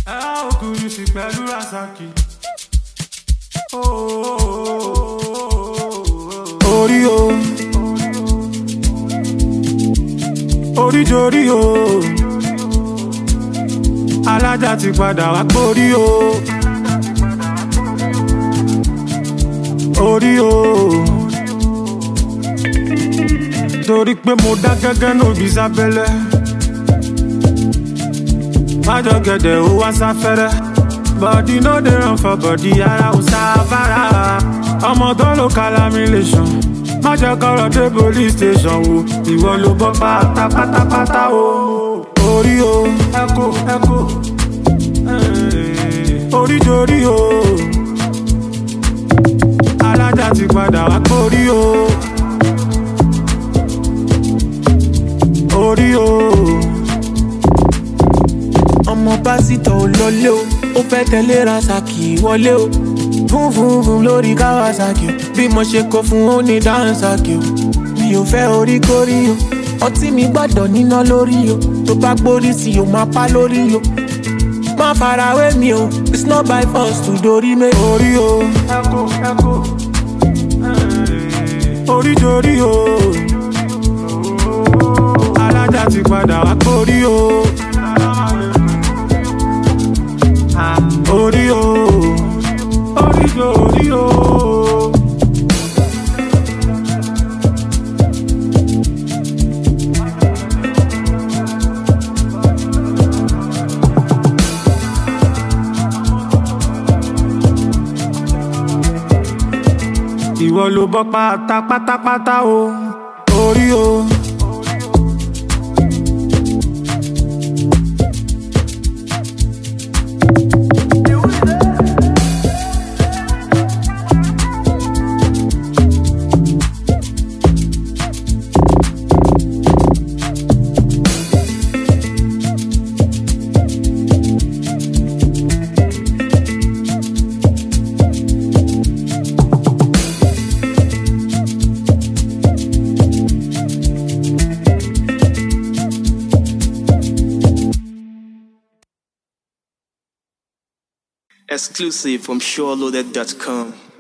Òkúrú sí pẹ̀lú Rasaki. Orí o, orí jorí o, alájà ti padà wá pórí o. Orí o, torí pé mo dá gẹ́gẹ́ nóbi sábẹ́lẹ̀. Májọ gẹ̀dẹ̀ ó wá sáfẹ́rẹ́. Body no dey run for body, ara ò sáfárá. Ọmọ tó ló calamilation. Májọ kọ́rọ̀ dé police station wo. Ìwọ ló bọ́ pátápátápátá o. Orí o, ẹ̀kọ́. Orí jorí o. Alájà ti padà wá pórí o. Orí o. Ọmọ pásítọ̀ ò lọlé o, ó fẹ́ tẹ̀lé Rasaki wọlé o. Fún lórí Kawasaki o, bí mo ṣe kó fún ó ní dáńsàkì o. Mi ò fẹ́ orí kórí o, ọtí mi gbọ́dọ̀ níná lórí o. Tó bá gbórí sí o, máa pa lórí o. Má farawé mi o, it's not by force to dorí mi. Orí o, ẹ̀kọ́. Orí jorí o. Alájà ti padà wá pórí o. Orí o, orí jorí o. Ìwọ ló bọ́ pátápátápátá o. Orí o. Exclusive from SureLoaded.com.